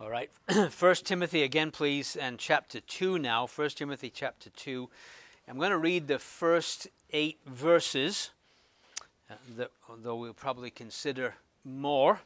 All right, First Timothy again, please, and chapter 2 now. First Timothy chapter 2. I'm going to read the first 8 verses, though we'll probably consider more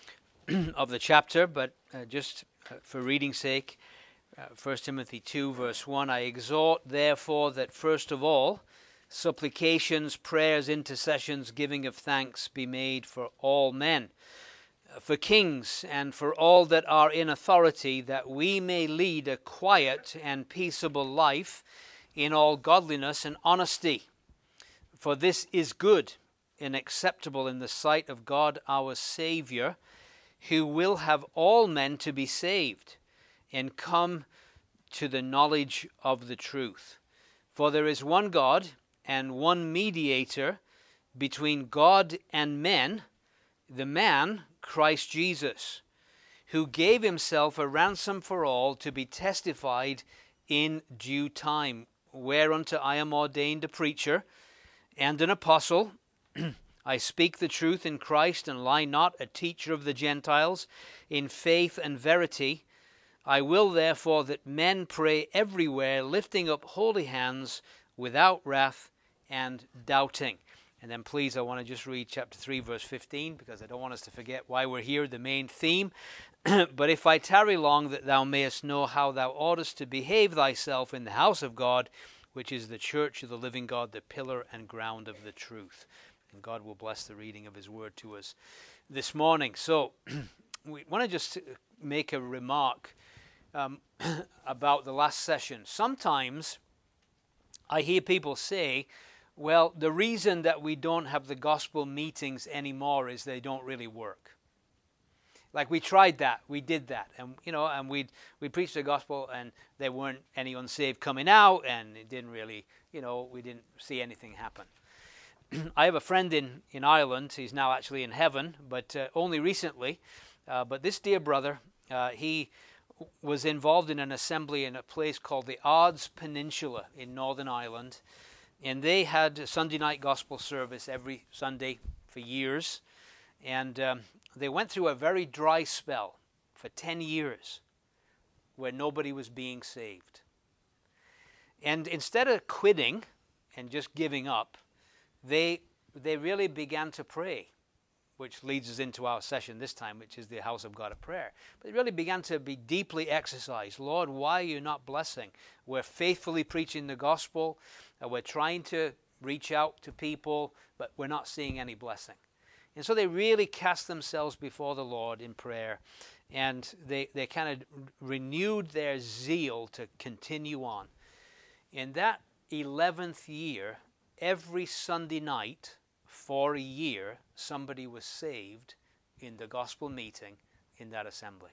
of the chapter, but just for reading's sake, 1 Timothy 2, verse 1, I exhort, therefore, that first of all, supplications, prayers, intercessions, giving of thanks be made for all men, for kings and for all that are in authority, that we may lead a quiet and peaceable life in all godliness and honesty. For this is good and acceptable in the sight of God our Savior, who will have all men to be saved and come to the knowledge of the truth. For there is one God and one mediator between God and men, the man Christ Jesus, who gave himself a ransom for all to be testified in due time, whereunto I am ordained a preacher and an apostle. I speak the truth in Christ and lie not, a teacher of the Gentiles in faith and verity. I will therefore that men pray everywhere, lifting up holy hands without wrath and doubting. And then please, I want to just read chapter 3, verse 15, because I don't want us to forget why we're here, the main theme. But if I tarry long, that thou mayest know how thou oughtest to behave thyself in the house of God, which is the church of the living God, the pillar and ground of the truth. And God will bless the reading of his word to us this morning. So we want to just make a remark about the last session. Sometimes I hear people say, well, the reason that we don't have the gospel meetings anymore is they don't really work. Like we tried that, we did that, and we preached the gospel, and there weren't any unsaved coming out, and it didn't really, we didn't see anything happen. I have a friend in Ireland. He's now actually in heaven, but only recently. But this dear brother, he was involved in an assembly in a place called the Ards Peninsula in Northern Ireland. And they had a Sunday night gospel service every Sunday for years. And they went through a very dry spell for 10 years where nobody was being saved. And instead of quitting and just giving up, they really began to pray, which leads us into our session this time, which is the house of God of prayer. But they really began to be deeply exercised. Lord, why are you not blessing? We're faithfully preaching the gospel. We're trying to reach out to people, but we're not seeing any blessing. And so they really cast themselves before the Lord in prayer, and they kind of renewed their zeal to continue on. In that 11th year, every Sunday night for a year, somebody was saved in the gospel meeting in that assembly.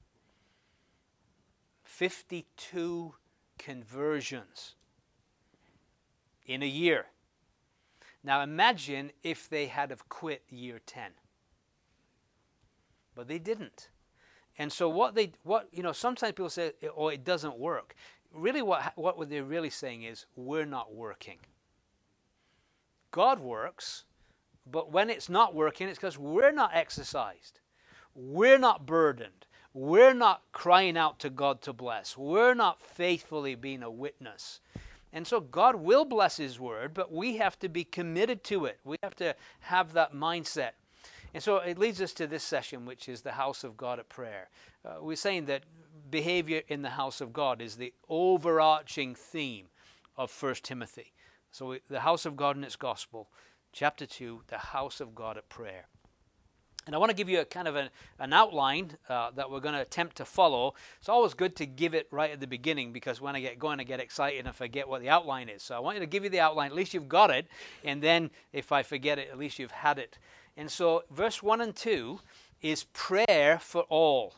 52 conversions in a year. Now imagine if they had have quit year 10. But they didn't. And so sometimes people say, oh, it doesn't work. Really what they're really saying is, we're not working. God works, but when it's not working, it's because we're not exercised. We're not burdened. We're not crying out to God to bless. We're not faithfully being a witness. And so God will bless his word, but we have to be committed to it. We have to have that mindset. And so it leads us to this session, which is the house of God at prayer. We're saying that behavior in the house of God is the overarching theme of 1 Timothy. So the house of God and its gospel, chapter 2, the house of God at prayer. And I want to give you a kind of an outline that we're going to attempt to follow. It's always good to give it right at the beginning, because when I get going, I get excited and forget what the outline is. So I want you to give you the outline. At least you've got it. And then if I forget it, at least you've had it. And so verse 1 and 2 is prayer for all.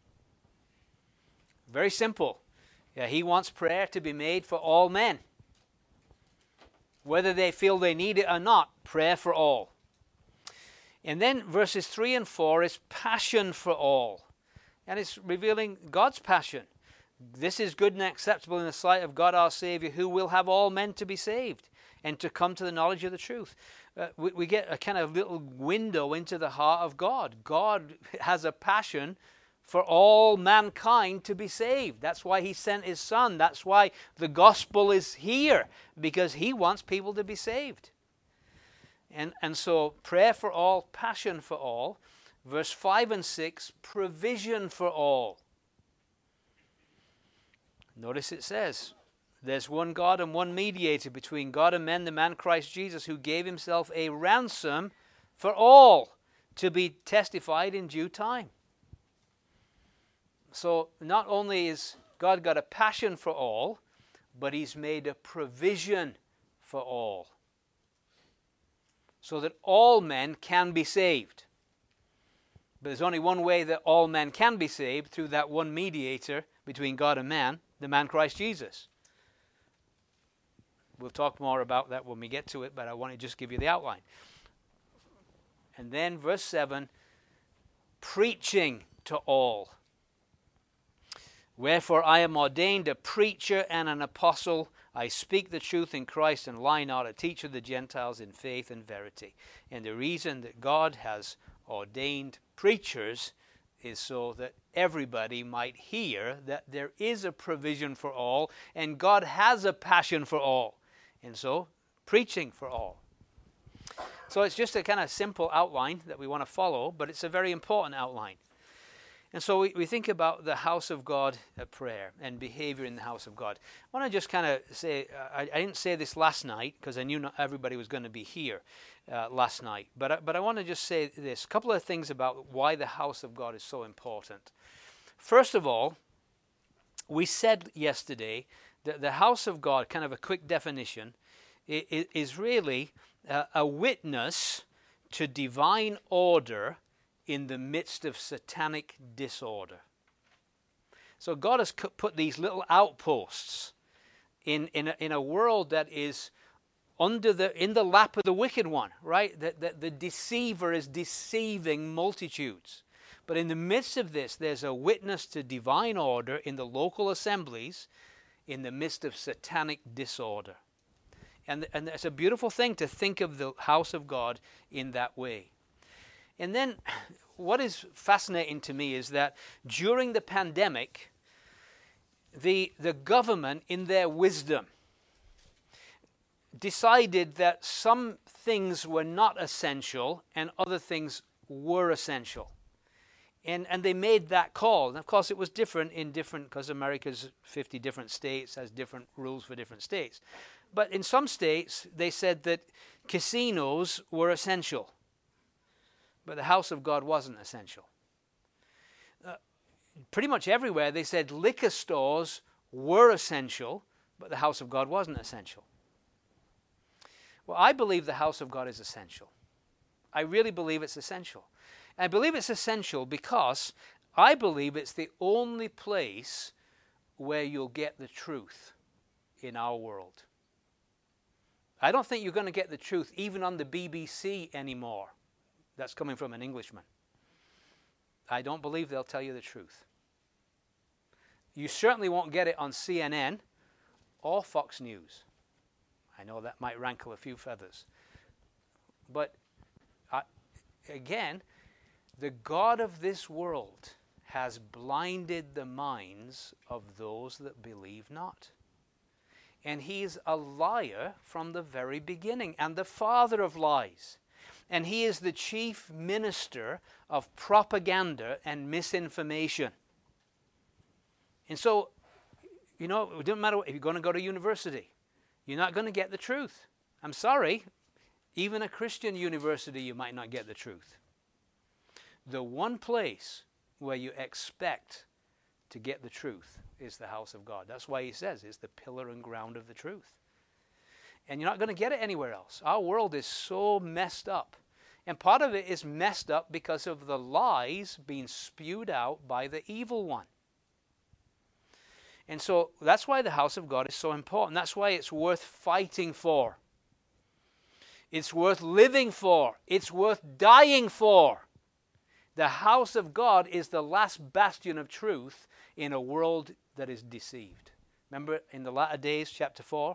Very simple. Yeah, he wants prayer to be made for all men. Whether they feel they need it or not, prayer for all. And then verses 3 and 4 is passion for all. And it's revealing God's passion. This is good and acceptable in the sight of God our Savior, who will have all men to be saved and to come to the knowledge of the truth. We get a kind of little window into the heart of God. God has a passion for all mankind to be saved. That's why he sent his Son. That's why the gospel is here, because he wants people to be saved. And so prayer for all, passion for all. Verse 5 and 6, provision for all. Notice it says, there's one God and one mediator between God and men, the man Christ Jesus, who gave himself a ransom for all, to be testified in due time. So not only is God got a passion for all, but he's made a provision for all, so that all men can be saved. But there's only one way that all men can be saved, through that one mediator between God and man, the man Christ Jesus. We'll talk more about that when we get to it, but I want to just give you the outline. And then verse 7, preaching to all. Wherefore I am ordained a preacher and an apostle. I speak the truth in Christ and lie not, a teacher of the Gentiles in faith and verity. And the reason that God has ordained preachers is so that everybody might hear that there is a provision for all, and God has a passion for all. And so, preaching for all. So it's just a kind of simple outline that we want to follow, but it's a very important outline. And so we think about the house of God prayer and behavior in the house of God. I want to just kind of say, I didn't say this last night because I knew not everybody was going to be here last night. But I want to just say this, a couple of things about why the house of God is so important. First of all, we said yesterday that the house of God, kind of a quick definition, is really a witness to divine order in the midst of satanic disorder. So God has put these little outposts in a world that is in the lap of the wicked one, right? That the deceiver is deceiving multitudes. But in the midst of this, there's a witness to divine order in the local assemblies in the midst of satanic disorder. And it's a beautiful thing to think of the house of God in that way. And then what is fascinating to me is that during the pandemic, the government, in their wisdom, decided that some things were not essential and other things were essential. And they made that call. And of course, it was different because America's 50 different states, has different rules for different states. But in some states, they said that casinos were essential. But the house of God wasn't essential. Pretty much everywhere they said liquor stores were essential, but the house of God wasn't essential. Well, I believe the house of God is essential. I really believe it's essential. And I believe it's essential because I believe it's the only place where you'll get the truth in our world. I don't think you're going to get the truth even on the BBC anymore. That's coming from an Englishman. I don't believe they'll tell you the truth. You certainly won't get it on CNN or Fox News. I know that might rankle a few feathers. But again, the God of this world has blinded the minds of those that believe not. And he's a liar from the very beginning and the father of lies. And he is the chief minister of propaganda and misinformation. And so, it doesn't matter if you're going to go to university. You're not going to get the truth. I'm sorry. Even a Christian university, you might not get the truth. The one place where you expect to get the truth is the house of God. That's why he says it's the pillar and ground of the truth. And you're not going to get it anywhere else. Our world is so messed up. And part of it is messed up because of the lies being spewed out by the evil one. And so that's why the house of God is so important. That's why it's worth fighting for. It's worth living for. It's worth dying for. The house of God is the last bastion of truth in a world that is deceived. Remember in the latter days, chapter 4?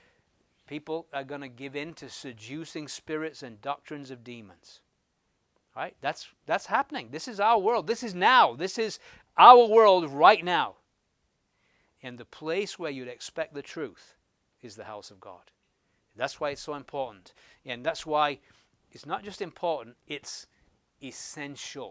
People are going to give in to seducing spirits and doctrines of demons. Right? That's happening. This is our world. This is now. This is our world right now. And the place where you'd expect the truth is the house of God. That's why it's so important. And that's why it's not just important, it's essential.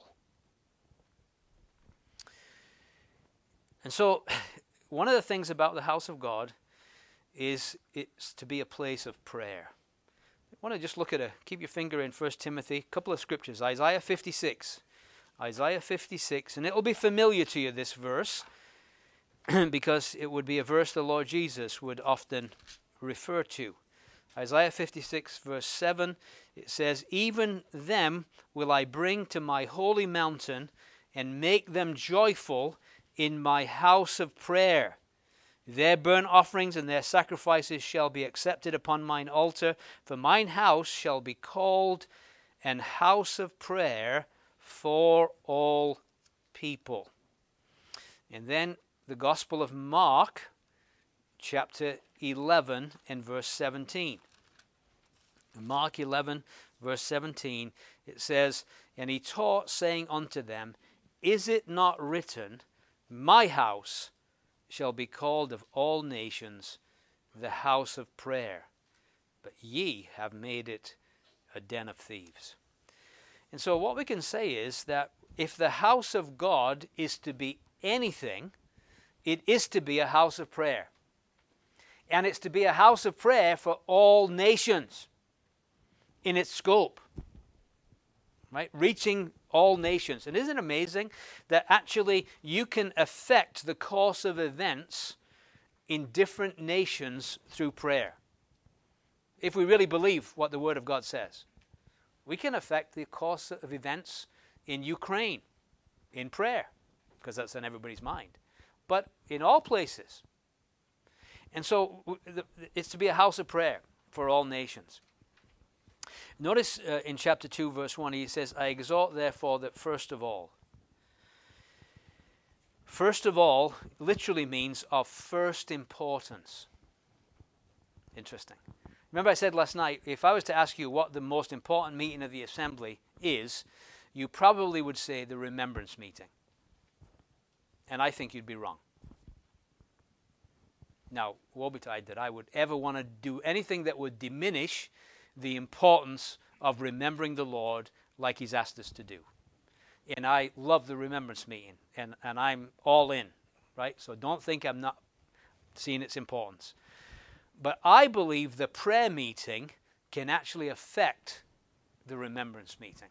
And so, one of the things about the house of God is it's to be a place of prayer. I want to just keep your finger in 1 Timothy, a couple of scriptures. Isaiah 56. Isaiah 56, and it'll be familiar to you, this verse, because it would be a verse the Lord Jesus would often refer to. Isaiah 56, verse 7, it says, "Even them will I bring to my holy mountain and make them joyful in my house of prayer. Their burnt offerings and their sacrifices shall be accepted upon mine altar, for mine house shall be called an house of prayer for all people." And then the Gospel of Mark, chapter 11 and verse 17. In Mark 11, verse 17, it says, "And he taught, saying unto them, Is it not written, My house shall be called of all nations the house of prayer, but ye have made it a den of thieves." And so what we can say is that if the house of God is to be anything, it is to be a house of prayer. And it's to be a house of prayer for all nations in its scope, right? Reaching all nations. And isn't it amazing that actually you can affect the course of events in different nations through prayer? If we really believe what the Word of God says, we can affect the course of events in Ukraine in prayer, because that's on everybody's mind, but in all places. And so it's to be a house of prayer for all nations. Notice in chapter 2, verse 1, he says, "I exhort therefore that first of all." First of all literally means of first importance. Interesting. Remember I said last night, if I was to ask you what the most important meeting of the assembly is, you probably would say the remembrance meeting. And I think you'd be wrong. Now, woe betide that I would ever want to do anything that would diminish the importance of remembering the Lord like he's asked us to do. And I love the remembrance meeting, and I'm all in, right? So don't think I'm not seeing its importance. But I believe the prayer meeting can actually affect the remembrance meeting.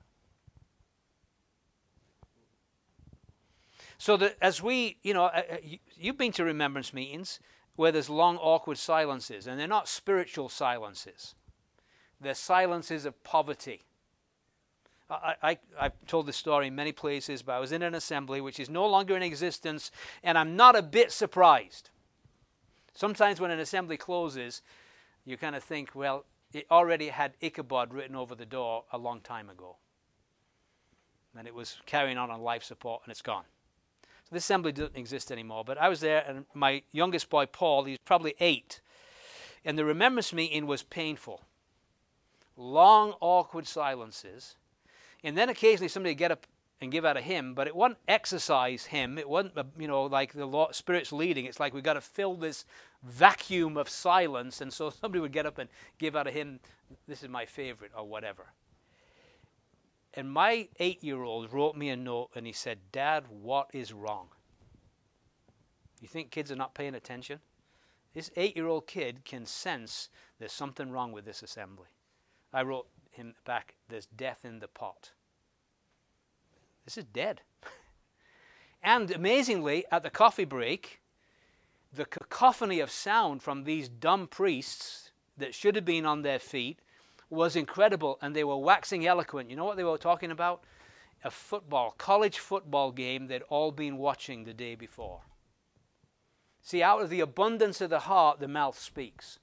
So that as we, you've been to remembrance meetings where there's long, awkward silences, and they're not spiritual silences. They're silences of poverty. I've told this story in many places, but I was in an assembly which is no longer in existence, and I'm not a bit surprised. Sometimes when an assembly closes, you kind of think, well, it already had Ichabod written over the door a long time ago. And it was carrying on life support, and it's gone. So this assembly doesn't exist anymore. But I was there, and my youngest boy, Paul, he's probably 8. And the remembrance meeting was painful. Long, awkward silences. And then occasionally somebody would get up and give out a hymn, but it wasn't exercise hymn. It wasn't, like the Lord, Spirit's leading. It's like we've got to fill this vacuum of silence. And so somebody would get up and give out a hymn, "This is my favorite," or whatever. And my 8-year-old wrote me a note, and he said, "Dad, what is wrong?" You think kids are not paying attention? This 8-year-old kid can sense there's something wrong with this assembly. I wrote him back, "There's death in the pot." This is dead. And amazingly, at the coffee break, the cacophony of sound from these dumb priests that should have been on their feet was incredible, and they were waxing eloquent. You know what they were talking about? A college football game they'd all been watching the day before. See, out of the abundance of the heart, the mouth speaks.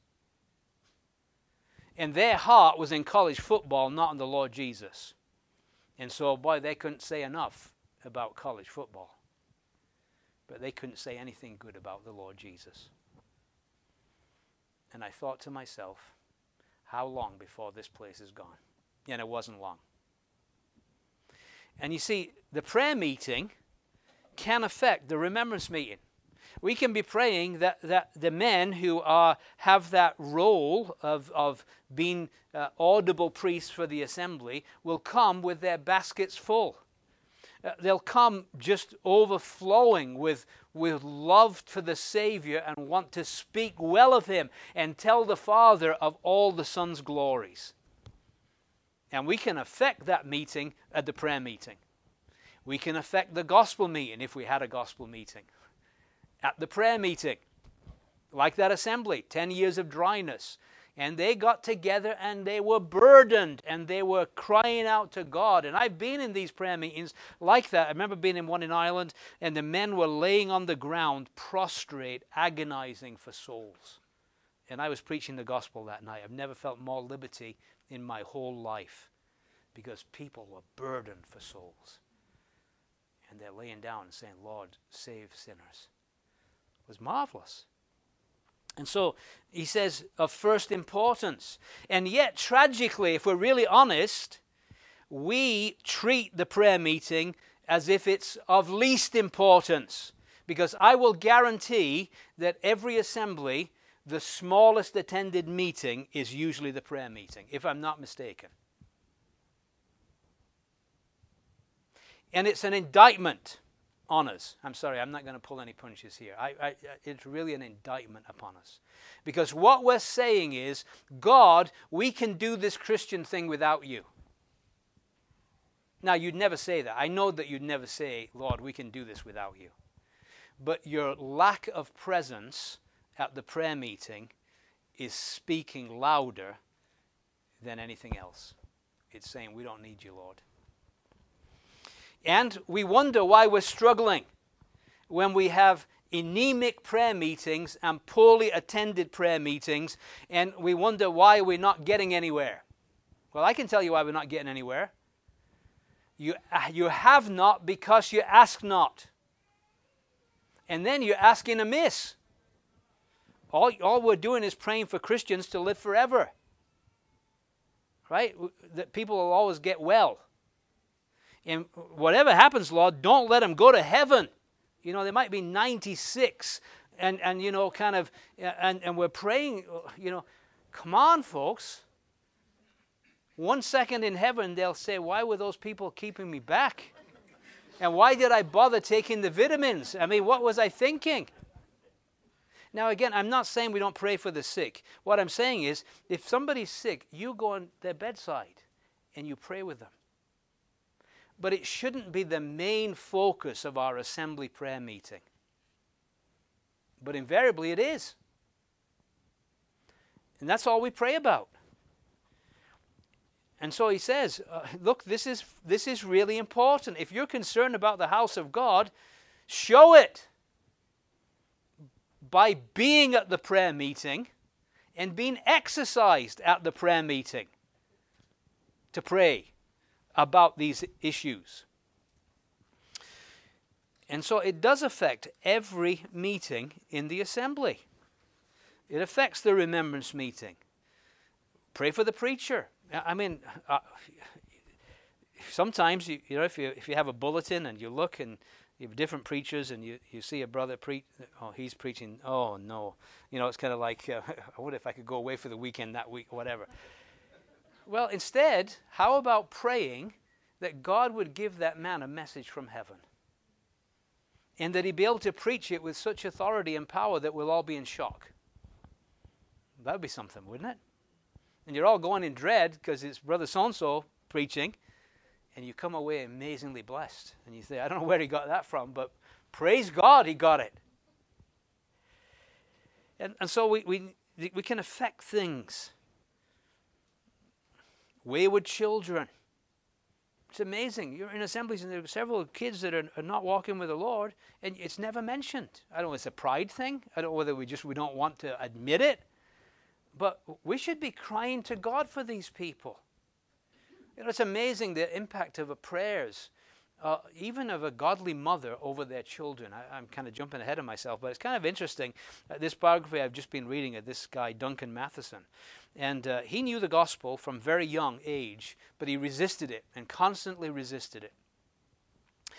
And their heart was in college football, not in the Lord Jesus. And so, boy, they couldn't say enough about college football. But they couldn't say anything good about the Lord Jesus. And I thought to myself, how long before this place is gone? And it wasn't long. And you see, the prayer meeting can affect the remembrance meeting. We can be praying that the men who have that role of being audible priests for the assembly will come with their baskets full. They'll come just overflowing with love for the Savior and want to speak well of Him and tell the Father of all the Son's glories. And we can affect that meeting at the prayer meeting. We can affect the gospel meeting if we had a gospel meeting. At the prayer meeting, like that assembly, 10 years of dryness. And they got together and they were burdened and they were crying out to God. And I've been in these prayer meetings like that. I remember being in one in Ireland and the men were laying on the ground, prostrate, agonizing for souls. And I was preaching the gospel that night. I've never felt more liberty in my whole life because people were burdened for souls. And they're laying down and saying, Lord, save sinners. It was marvelous. And so he says of first importance. And yet, tragically, if we're really honest, we treat the prayer meeting as if it's of least importance. Because I will guarantee that every assembly, the smallest attended meeting is usually the prayer meeting, if I'm not mistaken. And it's an indictment on us. I'm sorry, I'm not going to pull any punches here. It's really an indictment upon us. Because what we're saying is, God, we can do this Christian thing without you. Now, you'd never say that. I know that you'd never say, Lord, we can do this without you. But your lack of presence at the prayer meeting is speaking louder than anything else. It's saying, we don't need you, Lord. And we wonder why we're struggling when we have anemic prayer meetings and poorly attended prayer meetings, and we wonder why we're not getting anywhere. Well, I can tell you why we're not getting anywhere. You have not because you ask not. And then you're asking amiss. All we're doing is praying for Christians to live forever. Right? That people will always get well. And whatever happens, Lord, don't let them go to heaven. You know, they might be 96 and you know, kind of, and we're praying, you know, come on, folks. 1 second in heaven, they'll say, why were those people keeping me back? And why did I bother taking the vitamins? I mean, what was I thinking? Now, again, I'm not saying we don't pray for the sick. What I'm saying is, if somebody's sick, you go on their bedside and you pray with them. But it shouldn't be the main focus of our assembly prayer meeting. But invariably it is. And that's all we pray about. And so he says, look, this is really important. If you're concerned about the house of God, show it by being at the prayer meeting and being exercised at the prayer meeting to pray about these issues. And so it does affect every meeting in the assembly. It affects the remembrance meeting. Pray for the preacher. I mean, sometimes you know if you have a bulletin and you look and you have different preachers and you see a brother preach, oh, he's preaching, oh no, you know, it's kind of like I wonder if I could go away for the weekend that week, whatever. Well, instead, how about praying that God would give that man a message from heaven? And that he'd be able to preach it with such authority and power that we'll all be in shock. That would be something, wouldn't it? And you're all going in dread because it's Brother so-and-so preaching, and you come away amazingly blessed. And you say, I don't know where he got that from, but praise God he got it. And so we can affect things. Wayward children. It's amazing. You're in assemblies and there are several kids that are not walking with the Lord, and it's never mentioned. I don't know if it's a pride thing. I don't know whether we don't want to admit it. But we should be crying to God for these people. You know, it's amazing the impact of prayers, even of a godly mother over their children. I'm kind of jumping ahead of myself, but it's kind of interesting. This biography I've just been reading of this guy, Duncan Matheson. And he knew the gospel from very young age, but he resisted it and constantly resisted it.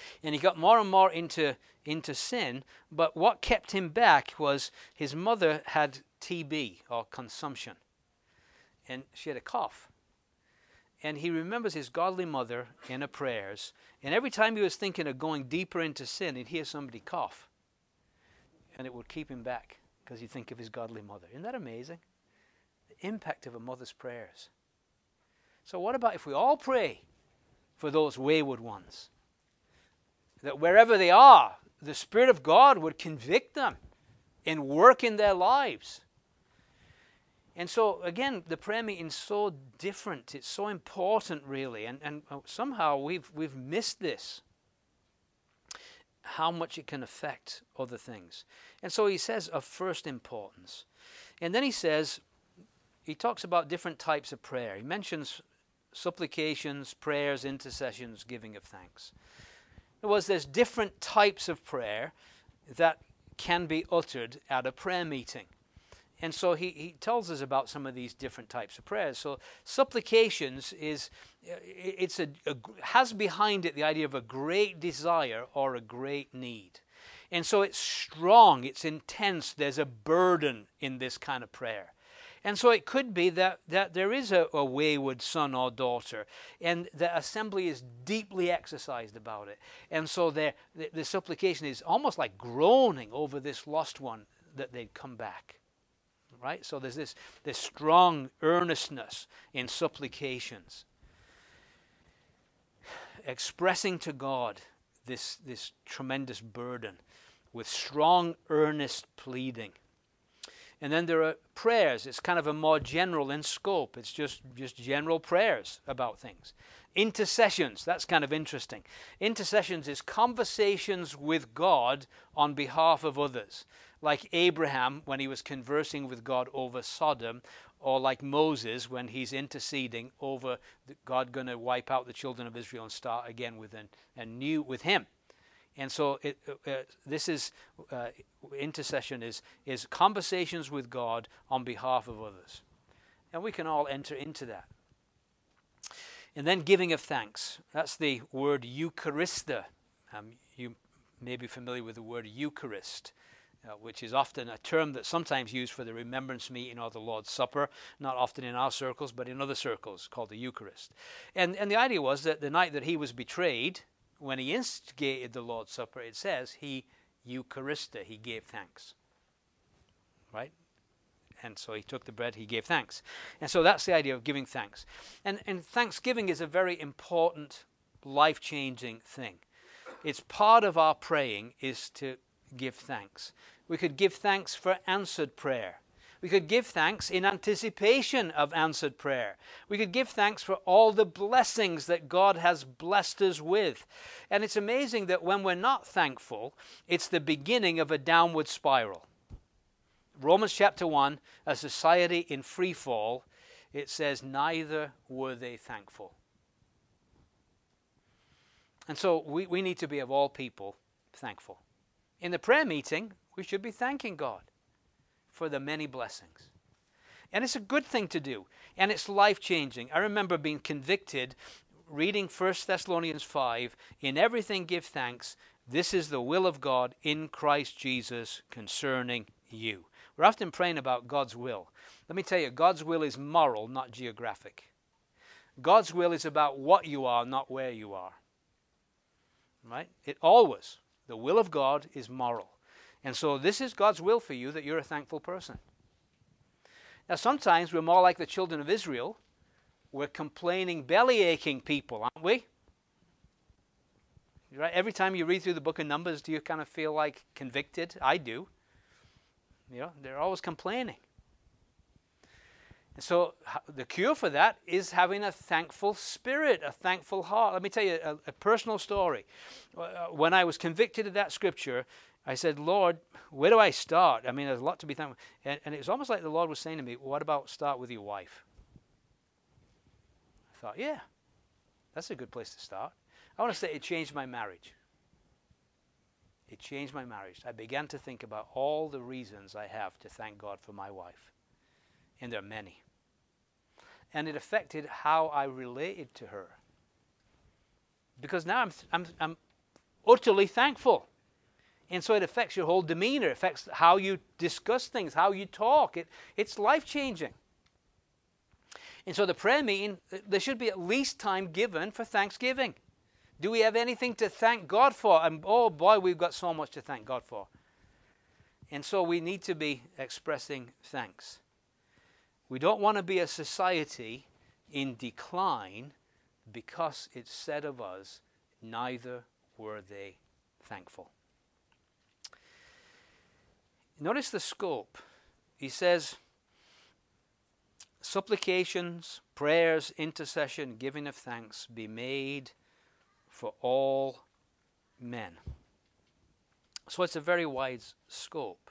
And he got more and more into sin, but what kept him back was his mother had TB, or consumption, and she had a cough. And he remembers his godly mother in her prayers, and every time he was thinking of going deeper into sin, he'd hear somebody cough, and it would keep him back because he'd think of his godly mother. Isn't that amazing? The impact of a mother's prayers. So what about if we all pray for those wayward ones? That wherever they are, the Spirit of God would convict them and work in their lives. And so, again, the prayer meeting is so different. It's so important, really. And somehow we've missed this, how much it can affect other things. And so he says of first importance. And then he talks about different types of prayer. He mentions supplications, prayers, intercessions, giving of thanks. In other words, there's different types of prayer that can be uttered at a prayer meeting. And so he tells us about some of these different types of prayers. So supplications has behind it the idea of a great desire or a great need. And so it's strong, it's intense, there's a burden in this kind of prayer. And so it could be that there is a wayward son or daughter, and the assembly is deeply exercised about it. And so the supplication is almost like groaning over this lost one that they'd come back. Right? So there's this strong earnestness in supplications, expressing to God this tremendous burden with strong, earnest pleading. And then there are prayers. It's kind of a more general in scope. It's just general prayers about things. Intercessions, that's kind of interesting. Intercessions is conversations with God on behalf of others. Like Abraham when he was conversing with God over Sodom, or like Moses when he's interceding over God going to wipe out the children of Israel and start again with him. And so intercession is conversations with God on behalf of others. And we can all enter into that. And then giving of thanks. That's the word Eucharista. You may be familiar with the word Eucharist, which is often a term that's sometimes used for the remembrance meeting or the Lord's Supper, not often in our circles, but in other circles, called the Eucharist. And the idea was that the night that he was betrayed, when he instigated the Lord's Supper, it says he Eucharista, he gave thanks. Right? And so he took the bread, he gave thanks. And so that's the idea of giving thanks. And thanksgiving is a very important, life-changing thing. It's part of our praying is to give thanks. We could give thanks for answered prayer. We could give thanks in anticipation of answered prayer. We could give thanks for all the blessings that God has blessed us with. And it's amazing that when we're not thankful, it's the beginning of a downward spiral. Romans chapter 1, a society in free fall, it says, neither were they thankful. And so we need to be, of all people, thankful. In the prayer meeting, we should be thanking God for the many blessings. And it's a good thing to do. And it's life-changing. I remember being convicted reading 1 Thessalonians 5, in everything give thanks. This is the will of God in Christ Jesus concerning you. We're often praying about God's will. Let me tell you, God's will is moral, not geographic. God's will is about what you are, not where you are. Right? The will of God is moral. And so this is God's will for you, that you're a thankful person. Now sometimes we're more like the children of Israel. We're complaining, belly-aching people, aren't we? Right? Every time you read through the book of Numbers, do you kind of feel like convicted? I do. You know, they're always complaining. And so the cure for that is having a thankful spirit, a thankful heart. Let me tell you a personal story. When I was convicted of that scripture, I said, Lord, where do I start? I mean, there's a lot to be thankful. And it was almost like the Lord was saying to me, what about start with your wife? I thought, yeah, that's a good place to start. I want to say it changed my marriage. It changed my marriage. I began to think about all the reasons I have to thank God for my wife. And there are many. And it affected how I related to her. Because now I'm utterly thankful. And so it affects your whole demeanor, it affects how you discuss things, how you talk. It's life-changing. And so the prayer meeting, there should be at least time given for thanksgiving. Do we have anything to thank God for? And oh boy, we've got so much to thank God for. And so we need to be expressing thanks. We don't want to be a society in decline because it's said of us, neither were they thankful. Notice the scope. He says, supplications, prayers, intercession, giving of thanks be made for all men. So it's a very wide scope.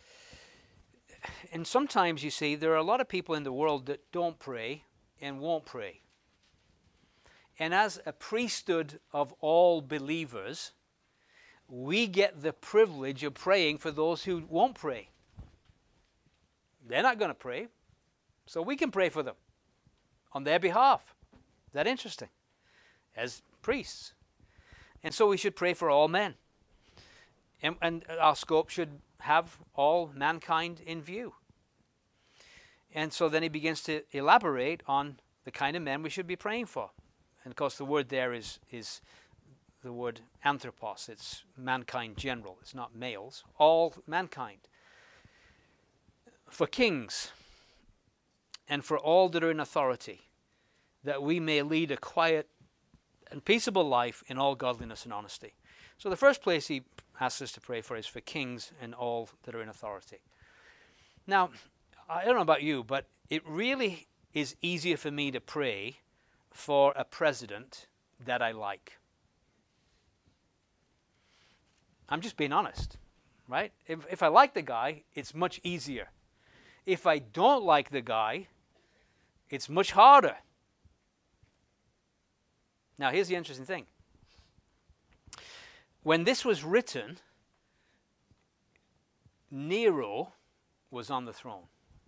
And sometimes, you see, there are a lot of people in the world that don't pray and won't pray. And as a priesthood of all believers, we get the privilege of praying for those who won't pray. They're not going to pray, so we can pray for them on their behalf. Is that interesting? As priests. And so we should pray for all men. And our scope should have all mankind in view. And so then he begins to elaborate on the kind of men we should be praying for. And of course the word there is the word anthropos. It's mankind general. It's not males. All mankind. For kings and for all that are in authority, that we may lead a quiet and peaceable life in all godliness and honesty. So the first place he asks us to pray for is for kings and all that are in authority. Now, I don't know about you, but it really is easier for me to pray for a president that I like. I'm just being honest, right? If I like the guy, it's much easier. If I don't like the guy, it's much harder. Now, here's the interesting thing. When this was written, Nero was on the throne.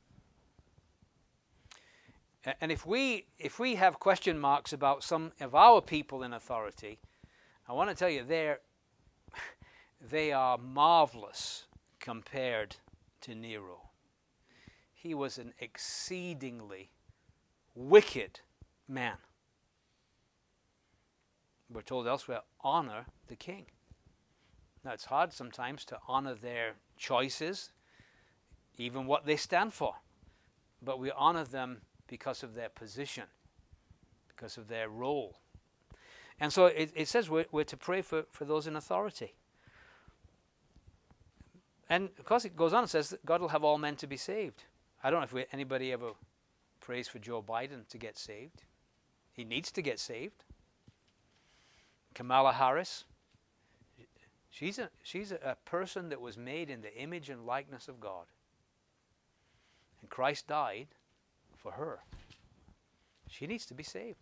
And if we have question marks about some of our people in authority, I want to tell you they are marvelous compared to Nero. He was an exceedingly wicked man. We're told elsewhere, honor the king. Now, it's hard sometimes to honor their choices, even what they stand for. But we honor them because of their position, because of their role. And so it says we're to pray for those in authority. And of course it goes on and says that God will have all men to be saved. I don't know if anybody ever prays for Joe Biden to get saved. He needs to get saved. Kamala Harris, she's a person that was made in the image and likeness of God. And Christ died for her. She needs to be saved.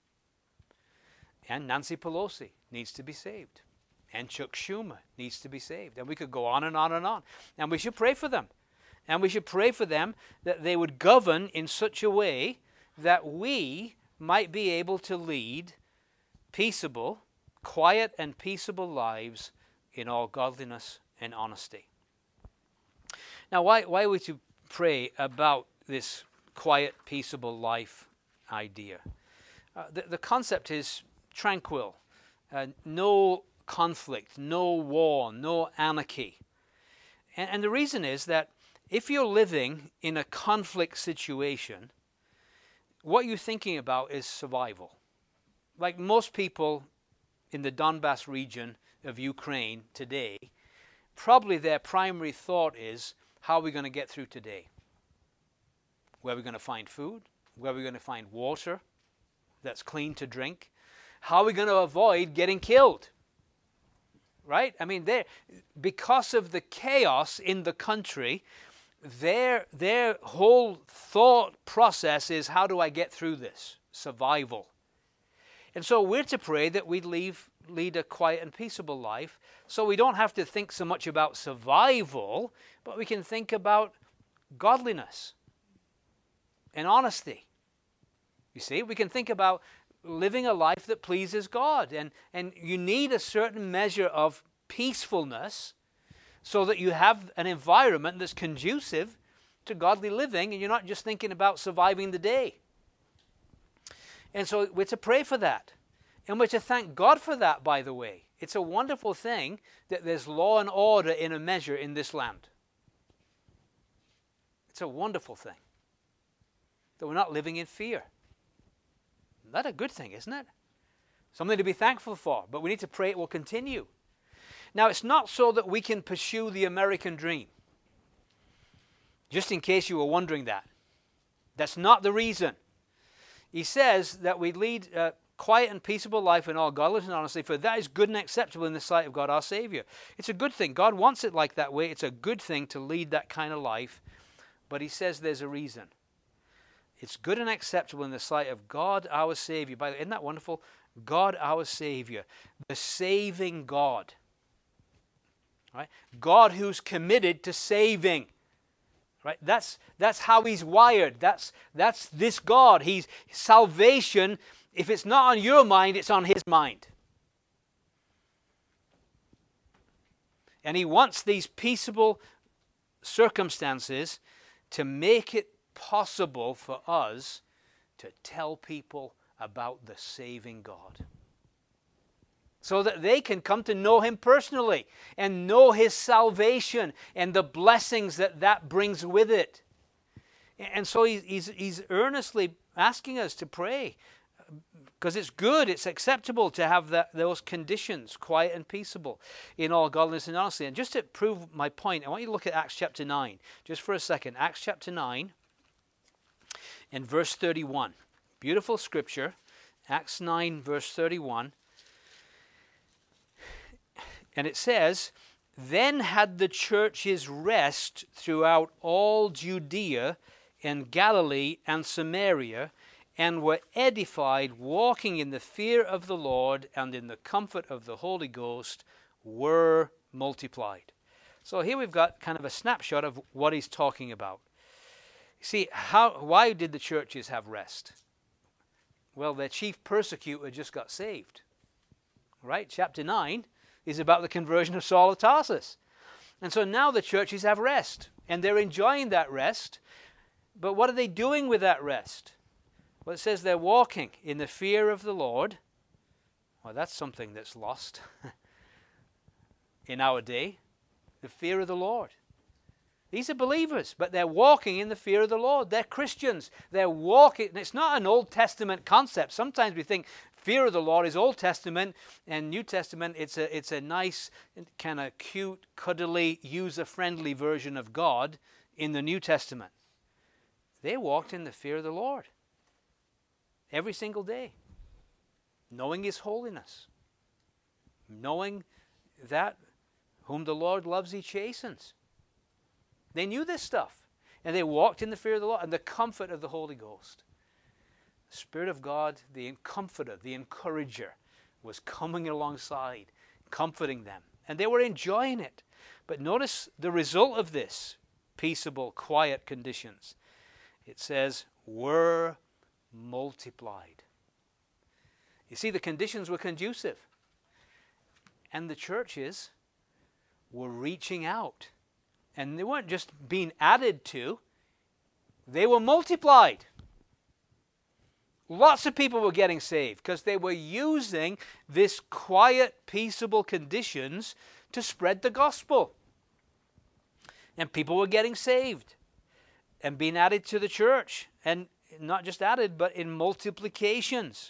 And Nancy Pelosi needs to be saved. And Chuck Schumer needs to be saved. And we could go on and on and on. And we should pray for them. And we should pray for them that they would govern in such a way that we might be able to lead peaceable, quiet and peaceable lives in all godliness and honesty. Now, why are we to pray about this quiet, peaceable life idea? The concept is tranquil, no conflict, no war, no anarchy. And the reason is that if you're living in a conflict situation, what you're thinking about is survival. Like most people in the Donbass region of Ukraine today, probably their primary thought is, how are we going to get through today? Where are we going to find food? Where are we going to find water that's clean to drink? How are we going to avoid getting killed? Right? I mean, because of the chaos in the country, their whole thought process is, how do I get through this? Survival. And so we're to pray that we lead a quiet and peaceable life, so we don't have to think so much about survival, but we can think about godliness and honesty. You see, we can think about living a life that pleases God. And you need a certain measure of peacefulness so that you have an environment that's conducive to godly living, and you're not just thinking about surviving the day. And so we're to pray for that. And we're to thank God for that, by the way. It's a wonderful thing that there's law and order in a measure in this land. It's a wonderful thing that we're not living in fear. That's a good thing, isn't it? Something to be thankful for, but we need to pray it will continue. Now, it's not so that we can pursue the American dream. Just in case you were wondering that. That's not the reason. He says that we lead a quiet and peaceable life in all godliness and honesty, for that is good and acceptable in the sight of God our Savior. It's a good thing. God wants it like that way. It's a good thing to lead that kind of life. But he says there's a reason. It's good and acceptable in the sight of God our Savior. By the way, isn't that wonderful? God our Savior. The saving God. Right? God who's committed to saving. Right? That's how he's wired. That's this God. He's salvation. If it's not on your mind, it's on his mind. And he wants these peaceable circumstances to make it possible for us to tell people about the saving God, so that they can come to know him personally and know his salvation and the blessings that brings with it. And so he's earnestly asking us to pray, because it's good, it's acceptable to have those conditions, quiet and peaceable, in all godliness and honesty. And just to prove my point, I want you to look at Acts chapter 9, just for a second. Acts chapter 9 and verse 31. Beautiful scripture, Acts 9, verse 31. And it says, "Then had the churches rest throughout all Judea and Galilee and Samaria, and were edified, walking in the fear of the Lord and in the comfort of the Holy Ghost, were multiplied." So here we've got kind of a snapshot of what he's talking about. See, why did the churches have rest? Well, their chief persecutor just got saved. Right? Chapter 9 is about the conversion of Saul of Tarsus. And so now the churches have rest, and they're enjoying that rest. But what are they doing with that rest? Well, it says they're walking in the fear of the Lord. Well, that's something that's lost in our day, the fear of the Lord. These are believers, but they're walking in the fear of the Lord. They're Christians. They're walking. And it's not an Old Testament concept. Sometimes we think fear of the Lord is Old Testament, and New Testament, it's a nice, kind of cute, cuddly, user-friendly version of God in the New Testament. They walked in the fear of the Lord every single day, knowing his holiness, knowing that whom the Lord loves he chastens. They knew this stuff, and they walked in the fear of the Lord and the comfort of the Holy Ghost. The Spirit of God, the comforter, the encourager, was coming alongside, comforting them, and they were enjoying it. But notice the result of this peaceable, quiet conditions. It says, were multiplied. You see, the conditions were conducive, and the churches were reaching out. And they weren't just being added to, they were multiplied. Lots of people were getting saved because they were using this quiet, peaceable conditions to spread the gospel. And people were getting saved and being added to the church. And not just added, but in multiplications.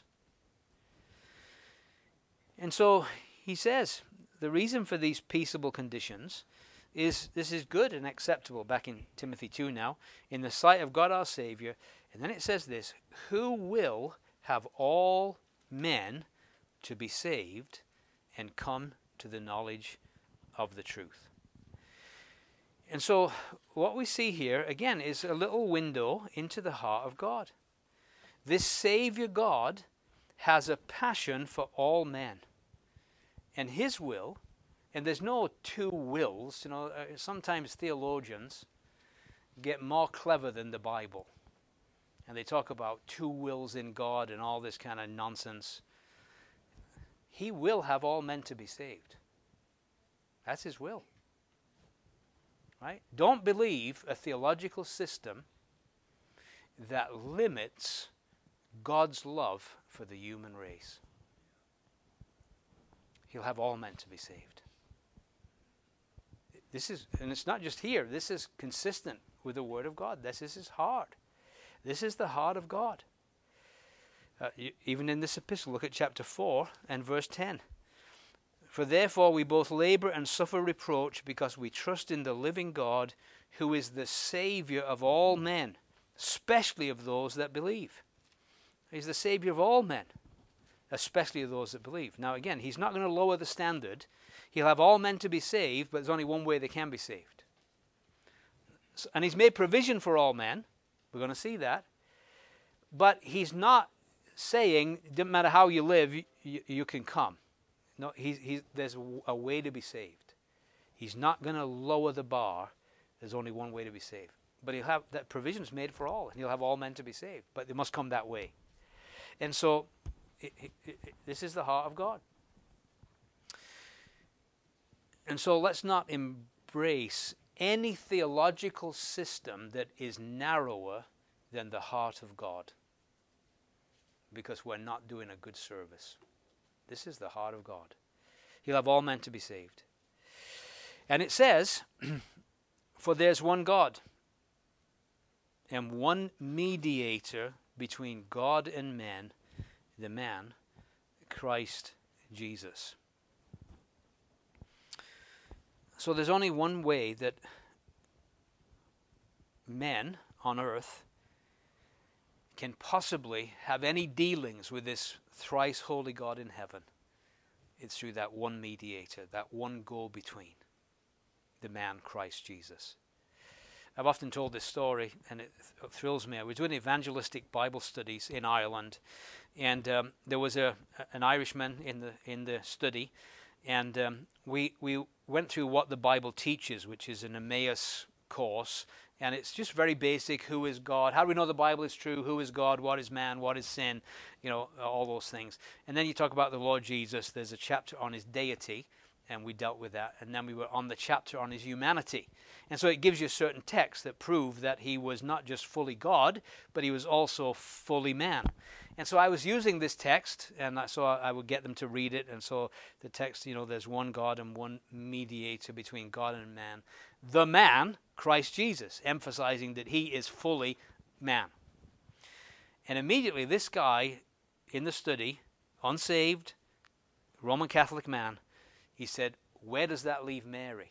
And so he says, the reason for these peaceable conditions is this is good and acceptable, back in Timothy 2 now, in the sight of God our Savior. And then it says this, who will have all men to be saved and come to the knowledge of the truth. And so what we see here, again, is a little window into the heart of God. This Savior God has a passion for all men. And his will, and there's no two wills, sometimes theologians get more clever than the Bible. and they talk about two wills in God and all this kind of nonsense. He will have all men to be saved. That's his will. Right? Don't believe a theological system that limits God's love for the human race. He'll have all men to be saved. This is, and it's not just here, this is consistent with the Word of God. This is his heart. This is the heart of God. Even in this epistle, look at chapter 4 and verse 10. For therefore we both labor and suffer reproach because we trust in the living God, who is the Savior of all men, especially of those that believe. He's the Savior of all men, especially of those that believe. Now again, he's not going to lower the standard. He'll have all men to be saved, but there's only one way they can be saved. And he's made provision for all men. We're going to see that. But he's not saying, it doesn't matter how you live, you can come. No, there's a way to be saved. He's not going to lower the bar. There's only one way to be saved. But he'll have that provision is made for all, and he'll have all men to be saved. But they must come that way. And so, this is the heart of God. And so let's not embrace any theological system that is narrower than the heart of God, because we're not doing a good service. This is the heart of God. He'll have all men to be saved. And it says, for there's one God and one mediator between God and men, the man, Christ Jesus. So there's only one way that men on earth can possibly have any dealings with this thrice holy God in heaven. It's through that one mediator, that one go-between, the man Christ Jesus. I've often told this story, and it thrills me. I was doing evangelistic Bible studies in Ireland, and there was an Irishman in the study, and we went through what the Bible teaches, which is an Emmaus course, and it's just very basic. Who is God? How do we know the Bible is true? Who is God? What is man? What is sin? You know, all those things. And then you talk about the Lord Jesus. There's a chapter on his deity, and we dealt with that. And then we were on the chapter on his humanity. And so it gives you certain texts that prove that he was not just fully God, but he was also fully man. And so I was using this text, and so I would get them to read it. And so the text, you know, there's one God and one mediator between God and man. The man, Christ Jesus, emphasizing that he is fully man. And immediately this guy in the study, unsaved, Roman Catholic man, he said, where does that leave Mary?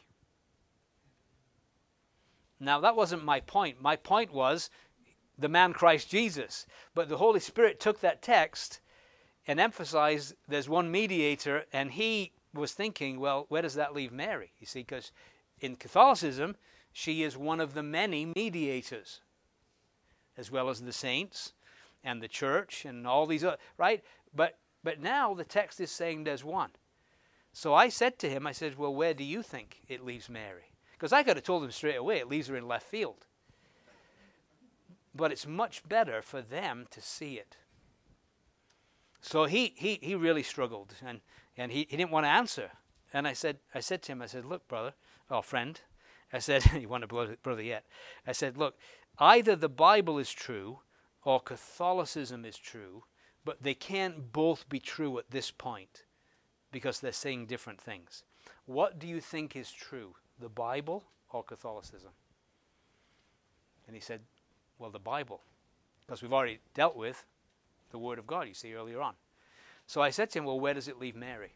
Now that wasn't my point. My point was the man Christ Jesus. But the Holy Spirit took that text and emphasized there's one mediator, and he was thinking, well, where does that leave Mary? You see, because in Catholicism, she is one of the many mediators, as well as the saints and the church and all these other, right? But now the text is saying there's one. So I said to him, I said, well, where do you think it leaves Mary? Because I could have told him straight away, it leaves her in left field. But it's much better for them to see it. So he really struggled, and he didn't want to answer. And I said to him, I said, look, brother, or friend, I said, you want a brother yet? I said, look, either the Bible is true or Catholicism is true, but they can't both be true at this point because they're saying different things. What do you think is true, the Bible or Catholicism? And he said, well, the Bible, because we've already dealt with the Word of God, you see, earlier on. So I said to him, well, where does it leave Mary?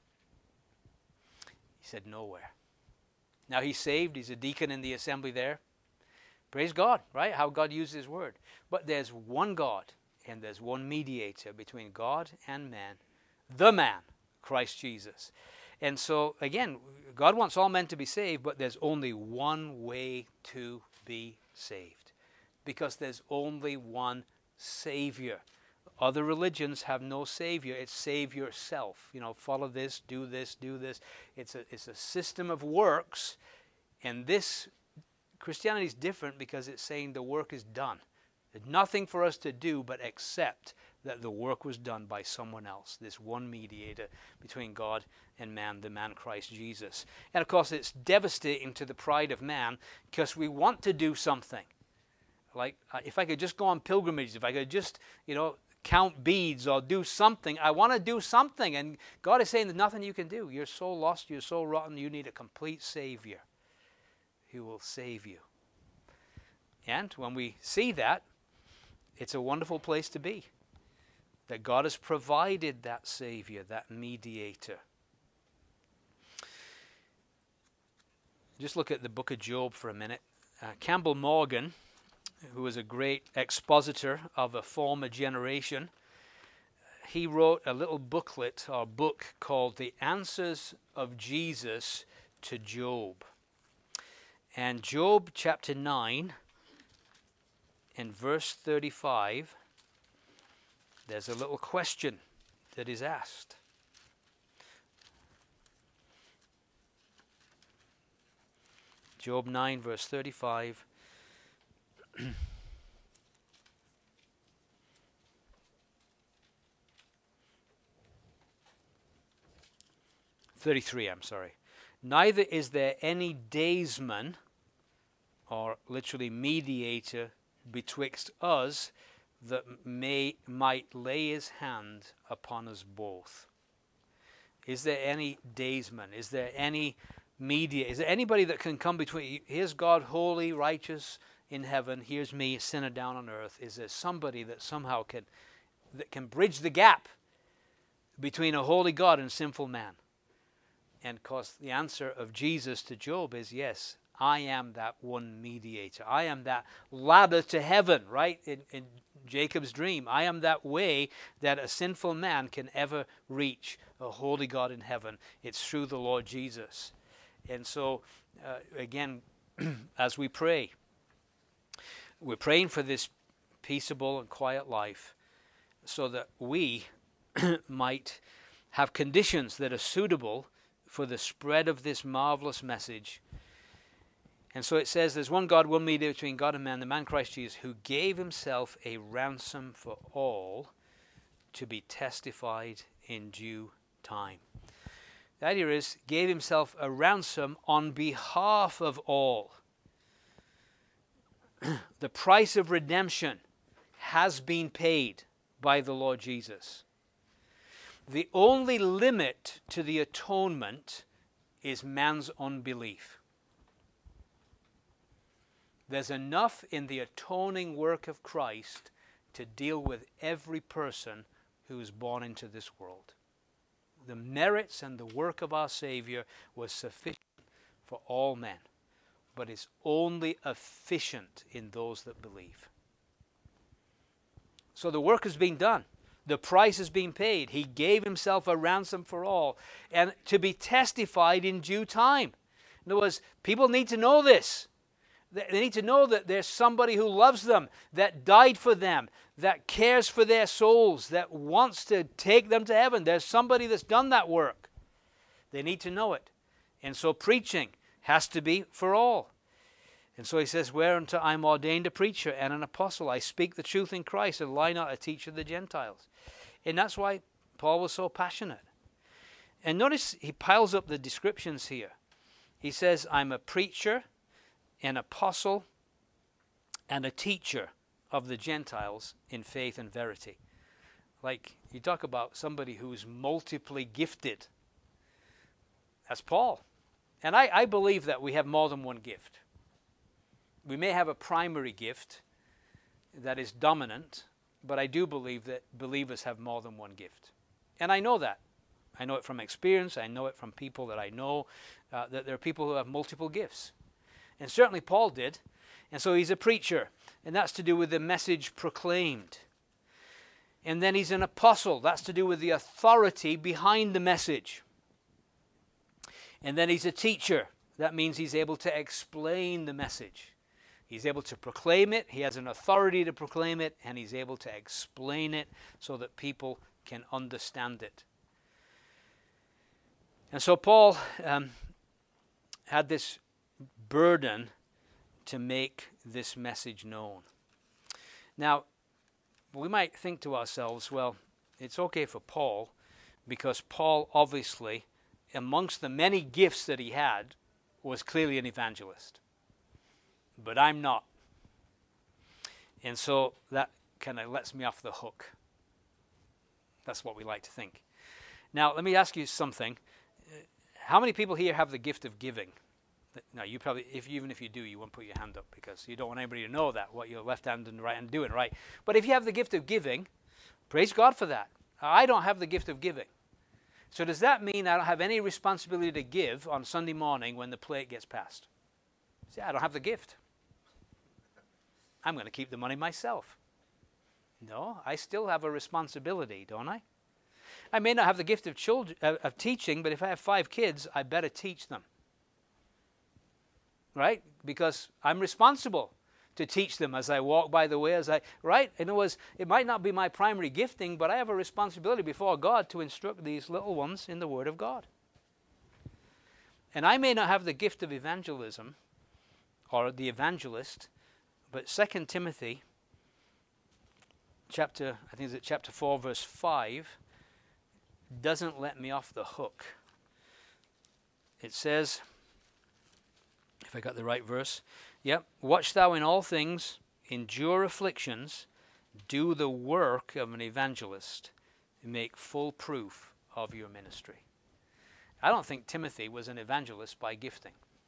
He said, nowhere. Now he's saved. He's a deacon in the assembly there. Praise God, right? How God uses his word. But there's one God, and there's one mediator between God and man, the man, Christ Jesus. And so, again, God wants all men to be saved, but there's only one way to be saved, because there's only one Savior. Other religions have no Savior. It's save yourself. You know, follow this, do this, do this. It's a system of works, and this Christianity is different because it's saying the work is done. There's nothing for us to do but accept that the work was done by someone else, this one mediator between God and man, the man Christ Jesus. And of course, it's devastating to the pride of man because we want to do something. Like, if I could just go on pilgrimages, if I could just, count beads or do something. I want to do something. And God is saying there's nothing you can do. You're so lost, you're so rotten, you need a complete Savior who will save you. And when we see that, it's a wonderful place to be. That God has provided that Savior, that mediator. Just look at the book of Job for a minute. Campbell Morgan, who was a great expositor of a former generation, he wrote a little booklet or book called The Answers of Jesus to Job. And Job chapter 9 and verse 35, there's a little question that is asked. Job 9 verse 35. 33, I'm sorry. Neither is there any daysman, or literally mediator, betwixt us that might lay his hand upon us both. Is there any daysman? Is there any mediator? Is there anybody that can come between? Here's God holy, righteous in heaven. Here's me, a sinner down on earth. Is there somebody that somehow can bridge the gap between a holy God and sinful man? And of course, the answer of Jesus to Job is yes, I am that one mediator. I am that ladder to heaven, right? In Jacob's dream, I am that way that a sinful man can ever reach a holy God in heaven. It's through the Lord Jesus. And so, again, as we pray, we're praying for this peaceable and quiet life so that we might have conditions that are suitable for the spread of this marvelous message. And so it says, there's one God, one mediator between God and man, the man Christ Jesus, who gave himself a ransom for all to be testified in due time. The idea is, gave himself a ransom on behalf of all. The price of redemption has been paid by the Lord Jesus. The only limit to the atonement is man's unbelief. There's enough in the atoning work of Christ to deal with every person who is born into this world. The merits and the work of our Savior was sufficient for all men, but is only efficient in those that believe. So the work has been done. The price has been paid. He gave himself a ransom for all, and to be testified in due time. In other words, people need to know this. They need to know that there's somebody who loves them, that died for them, that cares for their souls, that wants to take them to heaven. There's somebody that's done that work. They need to know it. And so preaching has to be for all. And so he says, whereunto I am ordained a preacher and an apostle. I speak the truth in Christ and lie not, a teacher of the Gentiles. And that's why Paul was so passionate. And notice he piles up the descriptions here. He says, I'm a preacher, an apostle, and a teacher of the Gentiles in faith and verity. Like, you talk about somebody who's multiply gifted. That's Paul. And I believe that we have more than one gift. We may have a primary gift that is dominant, but I do believe that believers have more than one gift. And I know that. I know it from experience. I know it from people that I know, that there are people who have multiple gifts. And certainly Paul did. And so he's a preacher, and that's to do with the message proclaimed. And then he's an apostle. That's to do with the authority behind the message. And then he's a teacher. That means he's able to explain the message. He's able to proclaim it. He has an authority to proclaim it, and he's able to explain it so that people can understand it. And so Paul had this burden to make this message known. Now, we might think to ourselves, well, it's okay for Paul, because Paul obviously, amongst the many gifts that he had, was clearly an evangelist. But I'm not. And so that kind of lets me off the hook. That's what we like to think. Now, let me ask you something. How many people here have the gift of giving? Now, you probably, even if you do, you won't put your hand up because you don't want anybody to know that, what your left hand and right hand doing, right? But if you have the gift of giving, praise God for that. I don't have the gift of giving. So does that mean I don't have any responsibility to give on Sunday morning when the plate gets passed? See, I don't have the gift. I'm going to keep the money myself. No, I still have a responsibility, don't I? I may not have the gift of teaching, but if I have 5 kids, I better teach them. Right? Because I'm responsible to teach them as I walk by the way, right? In other words, it might not be my primary gifting, but I have a responsibility before God to instruct these little ones in the Word of God. And I may not have the gift of evangelism or the evangelist, but 2 Timothy chapter 4, verse 5, doesn't let me off the hook. It says, if I got the right verse, yep, watch thou in all things, endure afflictions, do the work of an evangelist, and make full proof of your ministry. I don't think Timothy was an evangelist by gifting.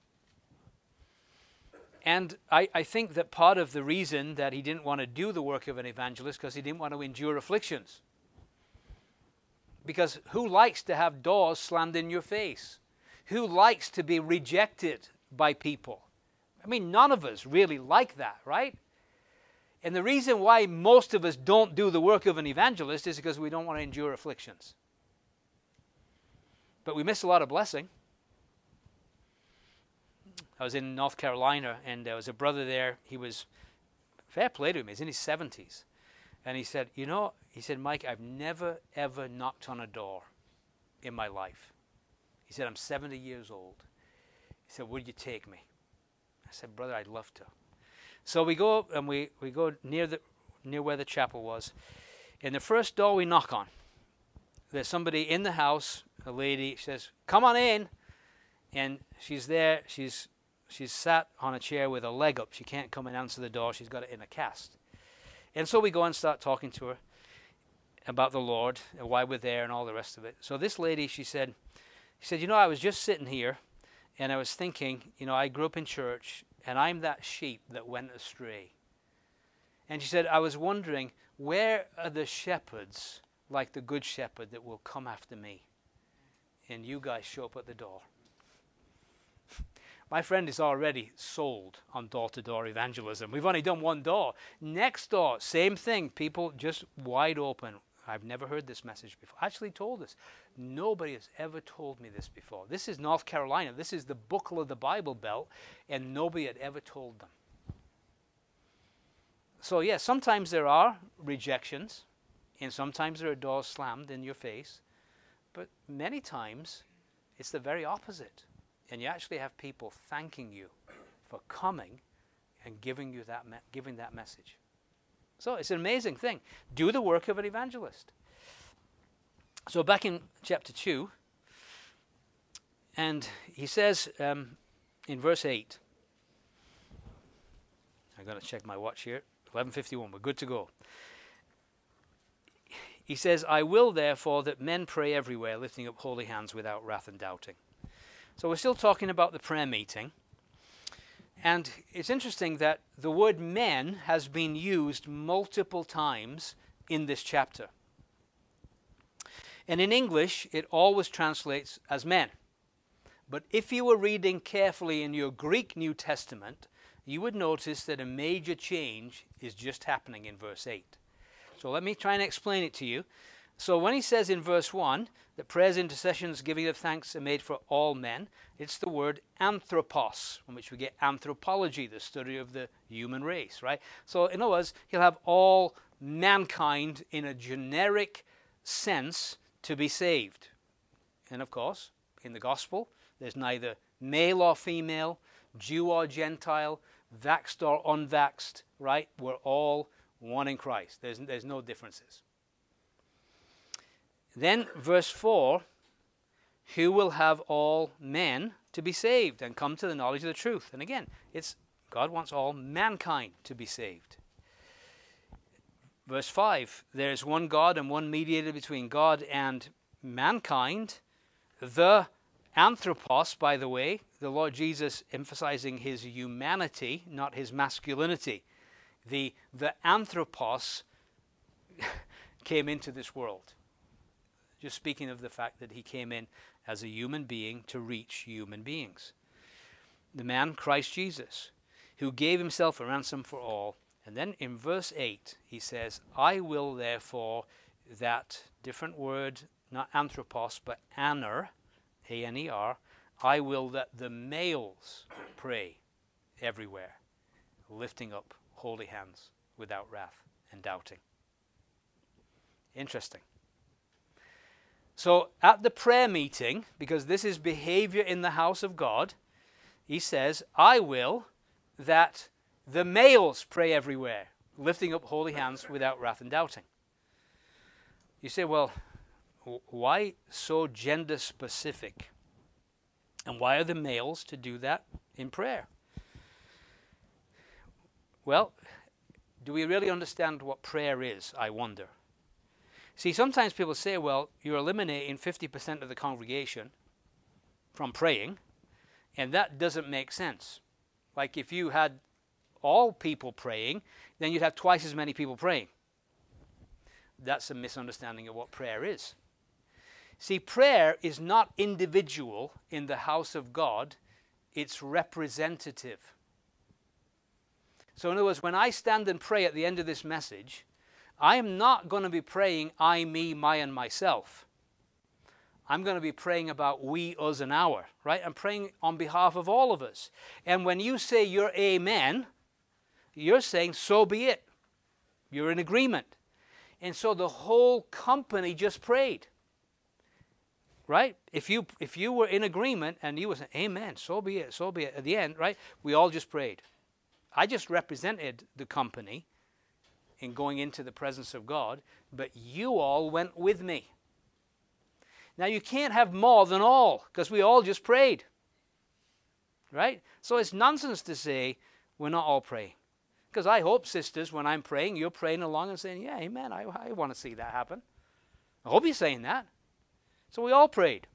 And I think that part of the reason that he didn't want to do the work of an evangelist because he didn't want to endure afflictions. Because who likes to have doors slammed in your face? Who likes to be rejected by people? I mean, none of us really like that, right? And the reason why most of us don't do the work of an evangelist is because we don't want to endure afflictions. But we miss a lot of blessing. I was in North Carolina, and there was a brother there. He was, fair play to him, he's in his 70s. And he said, Mike, I've never, ever knocked on a door in my life. He said, I'm 70 years old. He said, would you take me? I said, brother, I'd love to. So we go up and we go near where the chapel was. And the first door we knock on, there's somebody in the house, a lady. She says, come on in. And she's there. She's sat on a chair with a leg up. She can't come and answer the door. She's got it in a cast. And so we go and start talking to her about the Lord and why we're there and all the rest of it. So this lady, she said, I was just sitting here and I was thinking, I grew up in church and I'm that sheep that went astray. And she said, I was wondering, where are the shepherds like the good shepherd that will come after me? And you guys show up at the door. My friend is already sold on door-to-door evangelism. We've only done one door. Next door, same thing. People just wide open. I've never heard this message before. Actually told us. Nobody has ever told me this before. This is North Carolina. This is the buckle of the Bible Belt, and nobody had ever told them. So yeah, sometimes there are rejections, and sometimes there are doors slammed in your face, but many times it's the very opposite. And you actually have people thanking you for coming and giving that message. So it's an amazing thing. Do the work of an evangelist. So back in chapter 2, and he says in verse 8, I've got to check my watch here, 11:51, we're good to go. He says, I will therefore that men pray everywhere, lifting up holy hands without wrath and doubting. So we're still talking about the prayer meeting. And it's interesting that the word men has been used multiple times in this chapter. And in English, it always translates as men. But if you were reading carefully in your Greek New Testament, you would notice that a major change is just happening in verse 8. So let me try and explain it to you. So when he says in verse 1 that prayers, intercessions, giving of thanks are made for all men, it's the word anthropos, from which we get anthropology, the study of the human race, right? So in other words, he'll have all mankind in a generic sense to be saved. And of course, in the gospel, there's neither male or female, Jew or Gentile, vaxxed or unvaxxed, right? We're all one in Christ. There's no differences. Then verse 4, who will have all men to be saved and come to the knowledge of the truth. And again, God wants all mankind to be saved. Verse 5, there is one God and one mediator between God and mankind, the anthropos, by the way, the Lord Jesus emphasizing his humanity, not his masculinity. The anthropos came into this world. Just speaking of the fact that he came in as a human being to reach human beings. The man, Christ Jesus, who gave himself a ransom for all. And then in verse 8, he says, I will therefore, that different word, not anthropos, but aner, A-N-E-R, I will that the males pray everywhere, lifting up holy hands without wrath and doubting. Interesting. So at the prayer meeting, because this is behavior in the house of God, he says, I will that the males pray everywhere, lifting up holy hands without wrath and doubting. You say, well, why so gender specific? And why are the males to do that in prayer? Well, do we really understand what prayer is, I wonder? See, sometimes people say, well, you're eliminating 50% of the congregation from praying, and that doesn't make sense. Like if you had all people praying, then you'd have twice as many people praying. That's a misunderstanding of what prayer is. See, prayer is not individual in the house of God, it's representative. So in other words, when I stand and pray at the end of this message, I am not going to be praying I, me, my, and myself. I'm going to be praying about we, us, and our, right? I'm praying on behalf of all of us. And when you say your amen, you're saying so be it. You're in agreement. And so the whole company just prayed. Right? If you were in agreement and you were saying, amen, so be it, so be it, at the end, right? We all just prayed. I just represented the company in going into the presence of God, but you all went with me. Now you can't have more than all, because we all just prayed. Right? So it's nonsense to say we're not all praying. Because I hope, sisters, when I'm praying, you're praying along and saying, yeah, amen, I want to see that happen. I hope you're saying that. So we all prayed.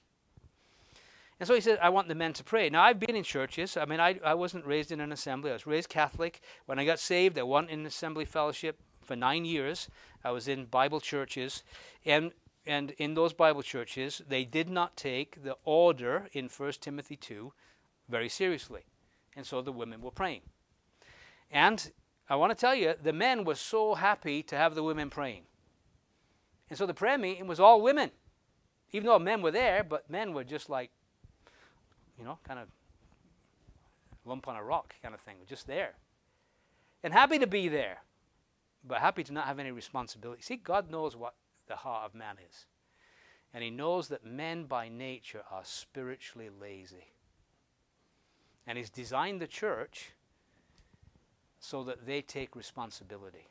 And so he said, I want the men to pray. Now, I've been in churches. I mean, I wasn't raised in an assembly. I was raised Catholic. When I got saved, I went in assembly fellowship for 9 years. I was in Bible churches. And in those Bible churches, they did not take the order in 1 Timothy 2 very seriously. And so the women were praying. And I want to tell you, the men were so happy to have the women praying. And so the prayer meeting was all women. Even though men were there, but men were just like, you know, kind of lump on a rock kind of thing, just there. And happy to be there, but happy to not have any responsibility. See, God knows what the heart of man is. And he knows that men by nature are spiritually lazy. And he's designed the church so that they take responsibility.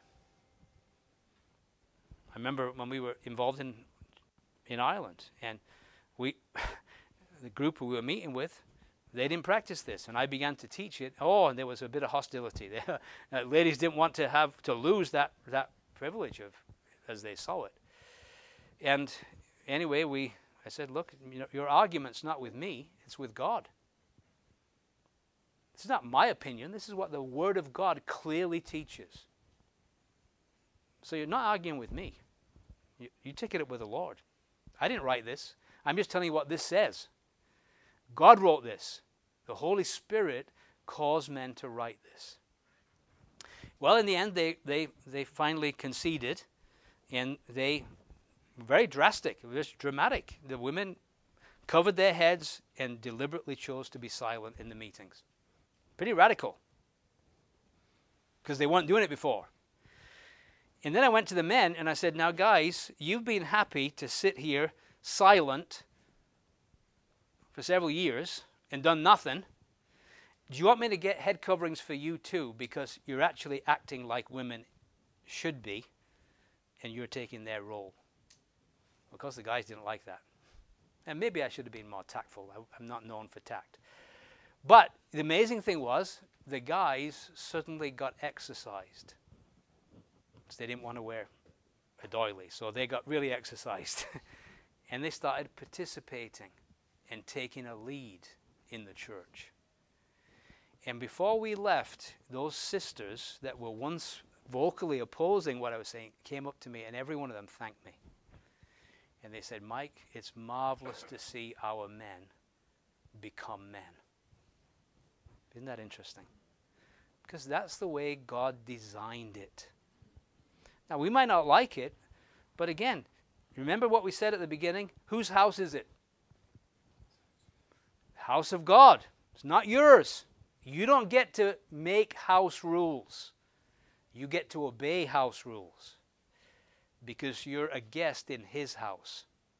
I remember when we were involved in Ireland, and the group who we were meeting with, they didn't practice this, and I began to teach it. Oh, and there was a bit of hostility. Ladies didn't want to have to lose that privilege of, as they saw it. And anyway, I said, look, you know, your argument's not with me; it's with God. This is not my opinion. This is what the Word of God clearly teaches. So you're not arguing with me. You take it up with the Lord. I didn't write this. I'm just telling you what this says. God wrote this. The Holy Spirit caused men to write this. Well, in the end, they finally conceded, and they were very drastic. It was dramatic. The women covered their heads and deliberately chose to be silent in the meetings. Pretty radical, because they weren't doing it before. And then I went to the men and I said, now guys, you've been happy to sit here silent for several years and done nothing. Do you want me to get head coverings for you too? Because you're actually acting like women should be, and you're taking their role. Of course, the guys didn't like that. And maybe I should have been more tactful. I'm not known for tact. But the amazing thing was, the guys suddenly got exercised. So they didn't want to wear a doily, so they got really exercised. And they started participating and taking a lead in the church. And before we left, those sisters that were once vocally opposing what I was saying came up to me, and every one of them thanked me. And they said, Mike, it's marvelous to see our men become men. Isn't that interesting? Because that's the way God designed it. Now, we might not like it, but again, remember what we said at the beginning? Whose house is it? House of God. It's not yours. You don't get to make house rules. You get to obey house rules because you're a guest in his house.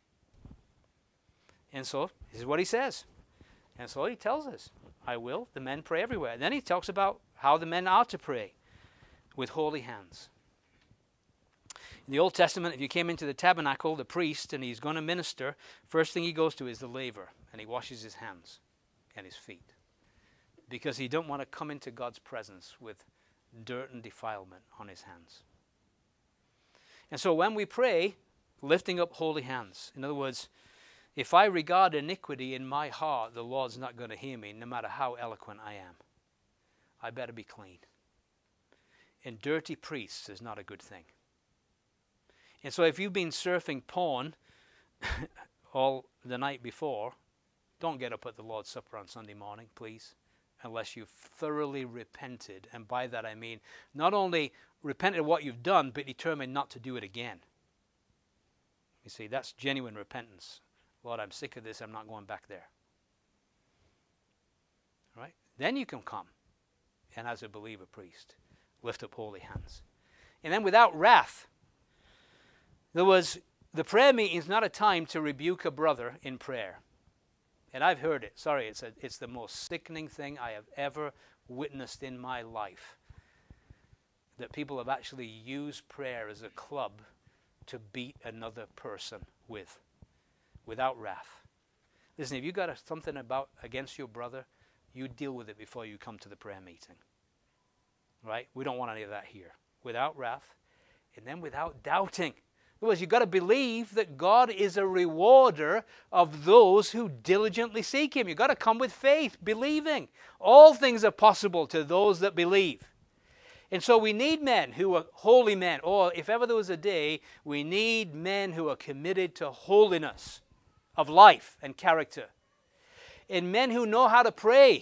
And so, this is what he says. And so he tells us, I will, the men pray everywhere. And then he talks about how the men are to pray with holy hands. In the Old Testament, if you came into the tabernacle, the priest, and he's going to minister, first thing he goes to is the laver, and he washes his hands and his feet. Because he don't want to come into God's presence with dirt and defilement on his hands. And so when we pray, lifting up holy hands, in other words, if I regard iniquity in my heart, the Lord's not going to hear me, no matter how eloquent I am. I better be clean. And dirty priests is not a good thing. And so if you've been surfing porn all the night before, don't get up at the Lord's Supper on Sunday morning, please, unless you've thoroughly repented. And by that I mean not only repented of what you've done, but determined not to do it again. You see, that's genuine repentance. Lord, I'm sick of this. I'm not going back there. All right? Then you can come and as a believer priest, lift up holy hands. And then without wrath. In other words, the prayer meeting is not a time to rebuke a brother in prayer. And I've heard it. Sorry, it's the most sickening thing I have ever witnessed in my life. That people have actually used prayer as a club to beat another person with. Without wrath. Listen, if you got something against your brother, you deal with it before you come to the prayer meeting. Right? We don't want any of that here. Without wrath, and then without doubting. In other words, you've got to believe that God is a rewarder of those who diligently seek him. You've got to come with faith, believing. All things are possible to those that believe. And so we need men who are holy men. Or if ever there was a day, we need men who are committed to holiness of life and character. And men who know how to pray.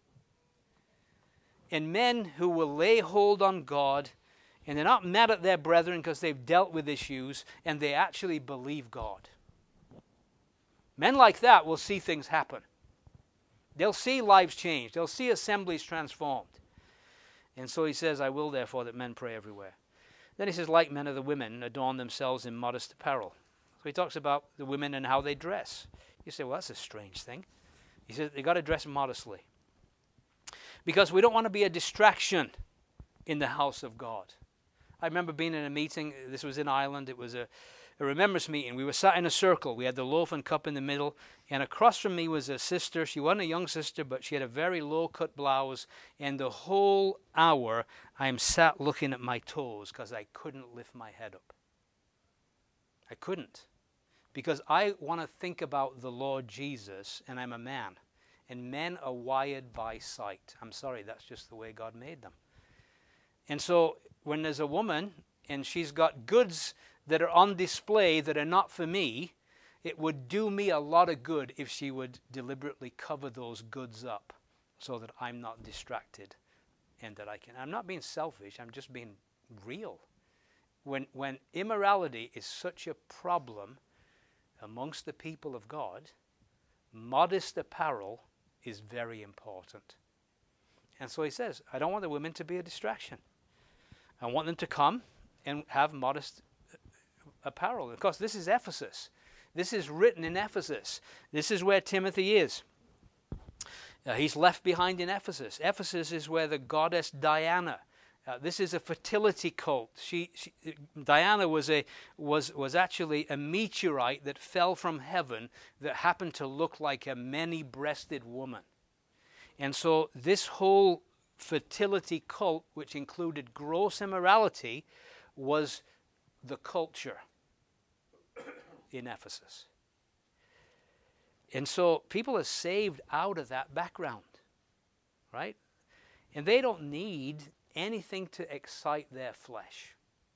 And men who will lay hold on God, and they're not mad at their brethren because they've dealt with issues, and they actually believe God. Men like that will see things happen. They'll see lives change. They'll see assemblies transformed. And so he says, I will therefore that men pray everywhere. Then he says, like men of the women, adorn themselves in modest apparel. So he talks about the women and how they dress. You say, well, that's a strange thing. He says they've got to dress modestly. Because we don't want to be a distraction in the house of God. I remember being in a meeting, this was in Ireland, it was a remembrance meeting. We were sat in a circle. We had the loaf and cup in the middle, and across from me was a sister. She wasn't a young sister, but she had a very low-cut blouse, and the whole hour I am sat looking at my toes because I couldn't lift my head up. I couldn't. Because I want to think about the Lord Jesus, and I'm a man. And men are wired by sight. I'm sorry, that's just the way God made them. And so when there's a woman, and she's got goods that are on display that are not for me, it would do me a lot of good if she would deliberately cover those goods up so that I'm not distracted and that I can. I'm not being selfish, I'm just being real. When immorality is such a problem amongst the people of God, modest apparel is very important. And so he says, I don't want the women to be a distraction. I want them to come and have modest apparel. Of course, this is Ephesus. This is written in Ephesus. This is where Timothy is. He's left behind in Ephesus. Ephesus is where the goddess Diana This is a fertility cult. Diana was actually a meteorite that fell from heaven that happened to look like a many-breasted woman. And so this whole fertility cult, which included gross immorality, was the culture in Ephesus. And so people are saved out of that background, right? And they don't need anything to excite their flesh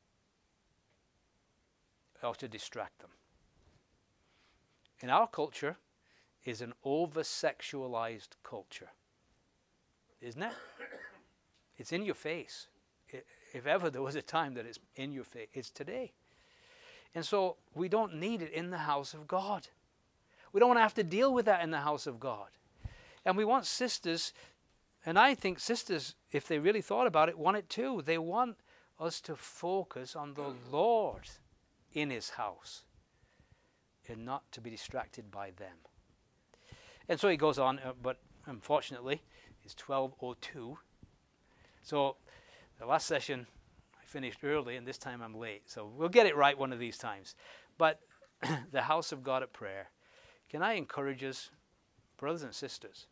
or to distract them. And our culture is an over-sexualized culture, isn't it? It's in your face. If ever there was a time that it's in your face, it's today. And so we don't need it in the house of God. We don't want to have to deal with that in the house of God. And we want sisters, and I think sisters, if they really thought about it, want it too. They want us to focus on the Lord in his house and not to be distracted by them. And so he goes on, but unfortunately, it's 12:02. So the last session, I finished early, and this time I'm late. So we'll get it right one of these times. But the house of God at prayer. Can I encourage us, brothers and sisters?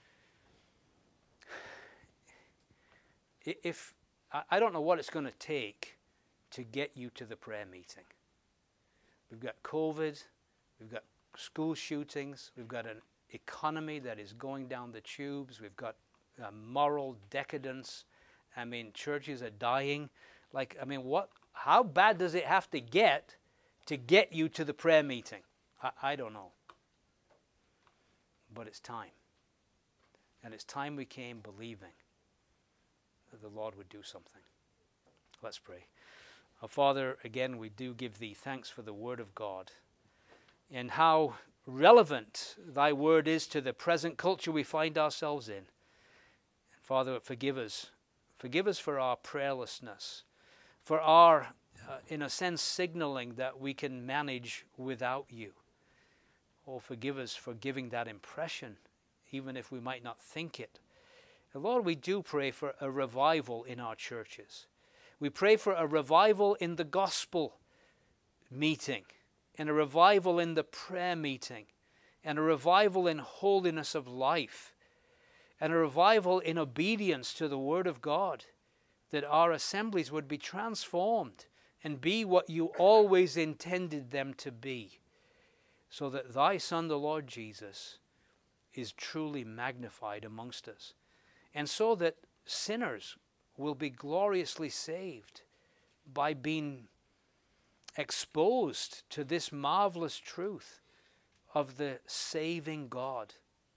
If I don't know what it's going to take to get you to the prayer meeting. We've got COVID, we've got school shootings, we've got an economy that is going down the tubes, we've got moral decadence. I mean, churches are dying. How bad does it have to get you to the prayer meeting? I don't know. But it's time. And it's time we came believing that the Lord would do something. Let's pray. Our Father, again, we do give thee thanks for the word of God and how relevant thy word is to the present culture we find ourselves in. And Father, forgive us. Forgive us for our prayerlessness, for our, in a sense, signaling that we can manage without you. Oh, forgive us for giving that impression, even if we might not think it. And Lord, we do pray for a revival in our churches. We pray for a revival in the gospel meeting, and a revival in the prayer meeting, and a revival in holiness of life, and a revival in obedience to the word of God, that our assemblies would be transformed and be what you always intended them to be, so that thy Son, the Lord Jesus, is truly magnified amongst us, and so that sinners will be gloriously saved by being exposed to this marvelous truth of the saving God,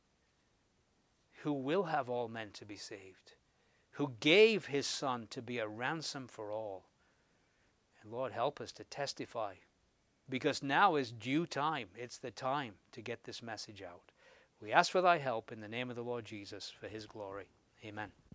who will have all men to be saved, who gave his Son to be a ransom for all. And Lord, help us to testify, because now is due time. It's the time to get this message out. We ask for thy help in the name of the Lord Jesus for his glory. Amen.